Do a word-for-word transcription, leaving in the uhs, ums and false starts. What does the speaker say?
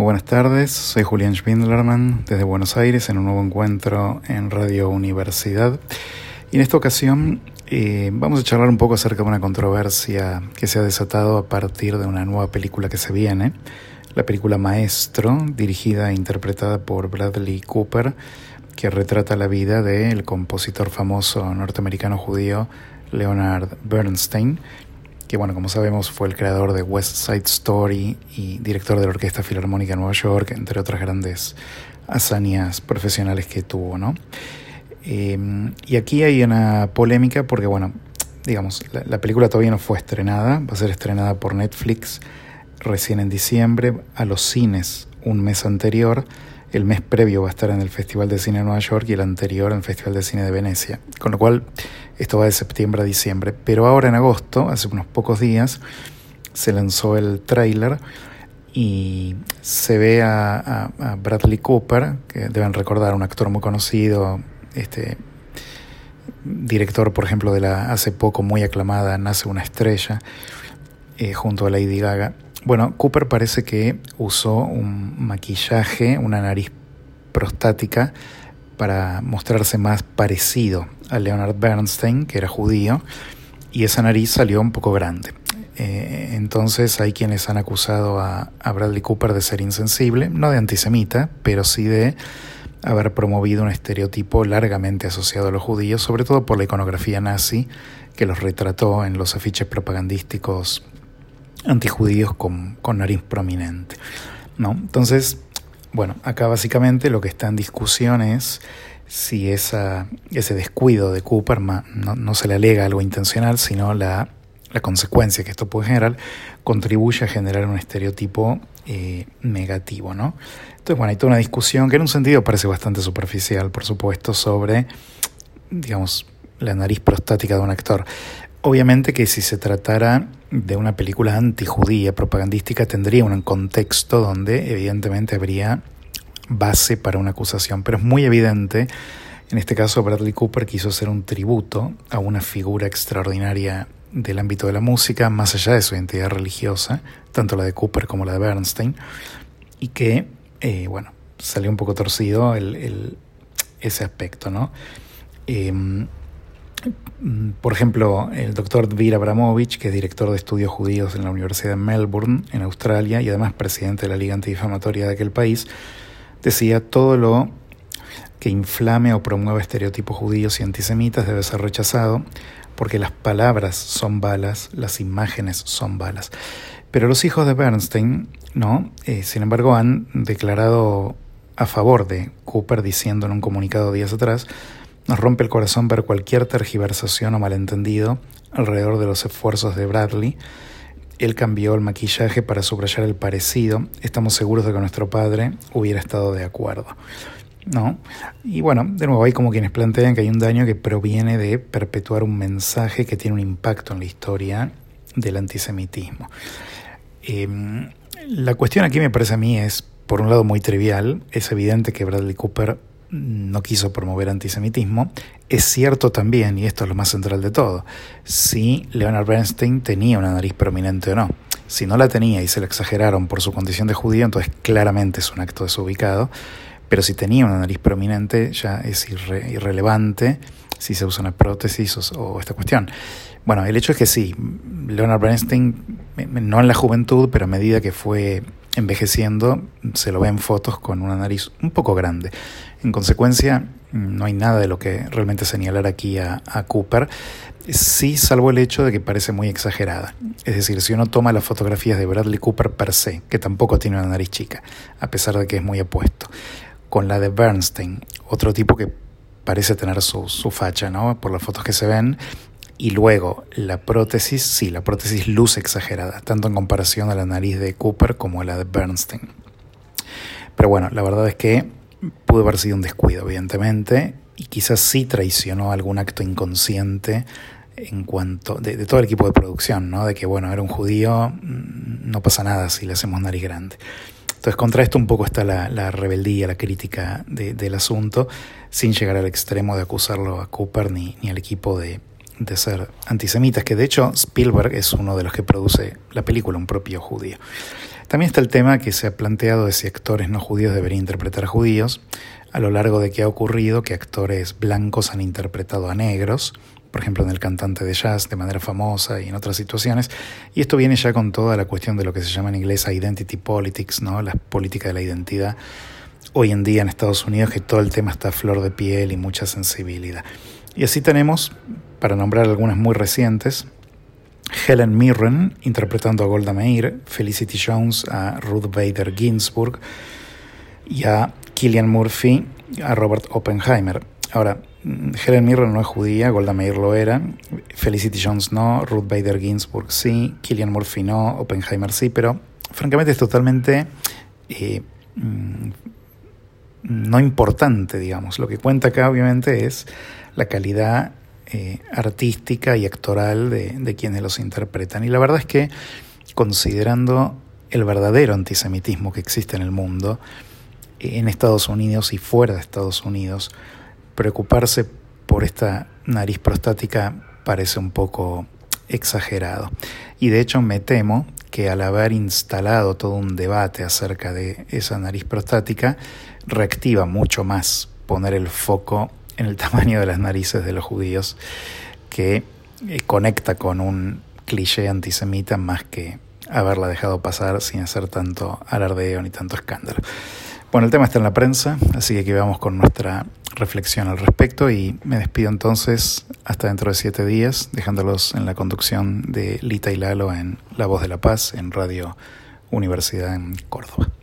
Muy buenas tardes, soy Julián Schwindlerman desde Buenos Aires en un nuevo encuentro en Radio Universidad. Y en esta ocasión eh, vamos a charlar un poco acerca de una controversia que se ha desatado a partir de una nueva película que se viene, la película Maestro, dirigida e interpretada por Bradley Cooper, que retrata la vida del compositor famoso norteamericano judío Leonard Bernstein, que bueno, como sabemos fue el creador de West Side Story y director de la Orquesta Filarmónica de Nueva York, entre otras grandes hazañas profesionales que tuvo, ¿no? Eh, y aquí hay una polémica porque, bueno, digamos, la, la película todavía no fue estrenada, va a ser estrenada por Netflix recién en diciembre, a los cines un mes anterior. El mes previo va a estar en el Festival de Cine de Nueva York y el anterior en el Festival de Cine de Venecia. Con lo cual, esto va de septiembre a diciembre. Pero ahora en agosto, hace unos pocos días, se lanzó el tráiler y se ve a, a, a Bradley Cooper, que deben recordar, un actor muy conocido, este director, por ejemplo, de la hace poco muy aclamada Nace una estrella, eh, junto a Lady Gaga. Bueno, Cooper parece que usó un maquillaje, una nariz prostática, para mostrarse más parecido a Leonard Bernstein, que era judío, y esa nariz salió un poco grande. Eh, entonces hay quienes han acusado a, a Bradley Cooper de ser insensible, no de antisemita, pero sí de haber promovido un estereotipo largamente asociado a los judíos, sobre todo por la iconografía nazi que los retrató en los afiches propagandísticos antijudíos con, con nariz prominente, ¿no? Entonces, bueno, acá básicamente lo que está en discusión es si esa, ese descuido de Cooper no, no se le alega algo intencional, sino la, la consecuencia que esto puede generar contribuye a generar un estereotipo eh, negativo, ¿no? Entonces, bueno, hay toda una discusión que en un sentido parece bastante superficial, por supuesto, sobre, digamos, la nariz prostática de un actor. Obviamente que si se tratara de una película antijudía propagandística tendría un contexto donde evidentemente habría base para una acusación, pero es muy evidente, en este caso Bradley Cooper quiso hacer un tributo a una figura extraordinaria del ámbito de la música, más allá de su identidad religiosa, tanto la de Cooper como la de Bernstein, y que, eh, bueno, salió un poco torcido el, el, ese aspecto, ¿no? Eh, Por ejemplo, el doctor Dvir Abramovich, que es director de estudios judíos en la Universidad de Melbourne, en Australia, y además presidente de la Liga Antidifamatoria de aquel país, decía: todo lo que inflame o promueva estereotipos judíos y antisemitas debe ser rechazado, porque las palabras son balas, las imágenes son balas. Pero los hijos de Bernstein, no, eh, sin embargo, han declarado a favor de Cooper, diciendo en un comunicado días atrás: nos rompe el corazón ver cualquier tergiversación o malentendido alrededor de los esfuerzos de Bradley. Él cambió el maquillaje para subrayar el parecido. Estamos seguros de que nuestro padre hubiera estado de acuerdo, ¿no? Y bueno, de nuevo hay como quienes plantean que hay un daño que proviene de perpetuar un mensaje que tiene un impacto en la historia del antisemitismo. Eh, la cuestión aquí me parece a mí es, por un lado, muy trivial. Es evidente que Bradley Cooper no quiso promover antisemitismo. Es cierto también, y esto es lo más central de todo, si Leonard Bernstein tenía una nariz prominente o no. Si no la tenía y se la exageraron por su condición de judío, entonces claramente es un acto desubicado. Pero si tenía una nariz prominente, ya es irre- irrelevante si se usa una prótesis o, o esta cuestión. Bueno, el hecho es que sí, Leonard Bernstein, no en la juventud, pero a medida que fue envejeciendo, se lo ve en fotos con una nariz un poco grande. En consecuencia, no hay nada de lo que realmente señalar aquí a, a Cooper, sí, salvo el hecho de que parece muy exagerada. Es decir, si uno toma las fotografías de Bradley Cooper per se, que tampoco tiene una nariz chica, a pesar de que es muy apuesto, con la de Bernstein, otro tipo que parece tener su, su facha, ¿no?, por las fotos que se ven, y luego la prótesis, sí, la prótesis luce exagerada, tanto en comparación a la nariz de Cooper como a la de Bernstein. Pero bueno, la verdad es que pudo haber sido un descuido, evidentemente, y quizás sí traicionó algún acto inconsciente en cuanto de, de todo el equipo de producción, ¿no? De que, bueno, era un judío, no pasa nada si le hacemos nariz grande. Entonces, contra esto un poco está la, la rebeldía, la crítica de, del asunto, sin llegar al extremo de acusarlo a Cooper ni, ni al equipo de, de ser antisemitas, que de hecho Spielberg es uno de los que produce la película, un propio judío. También está el tema que se ha planteado de si actores no judíos deberían interpretar a judíos, a lo largo de que ha ocurrido que actores blancos han interpretado a negros, por ejemplo en El cantante de jazz de manera famosa y en otras situaciones, y esto viene ya con toda la cuestión de lo que se llama en inglés identity politics, ¿no? La política de la identidad hoy en día en Estados Unidos, que todo el tema está a flor de piel y mucha sensibilidad. Y así tenemos, para nombrar algunas muy recientes, Helen Mirren interpretando a Golda Meir, Felicity Jones a Ruth Bader Ginsburg y a Cillian Murphy a Robert Oppenheimer. Ahora, Helen Mirren no es judía, Golda Meir lo era, Felicity Jones no, Ruth Bader Ginsburg sí, Cillian Murphy no, Oppenheimer sí, pero francamente es totalmente eh, no importante, digamos. Lo que cuenta acá obviamente es la calidad eh, artística y actoral de, de quienes los interpretan. Y la verdad es que, considerando el verdadero antisemitismo que existe en el mundo, en Estados Unidos y fuera de Estados Unidos, preocuparse por esta nariz prostática parece un poco exagerado. Y de hecho me temo que al haber instalado todo un debate acerca de esa nariz prostática, reactiva mucho más poner el foco en el tamaño de las narices de los judíos, que eh, conecta con un cliché antisemita más que haberla dejado pasar sin hacer tanto alardeo ni tanto escándalo. Bueno, el tema está en la prensa, así que aquí vamos con nuestra reflexión al respecto y me despido entonces hasta dentro de siete días, dejándolos en la conducción de Lita y Lalo en La Voz de la Paz, en Radio Universidad en Córdoba.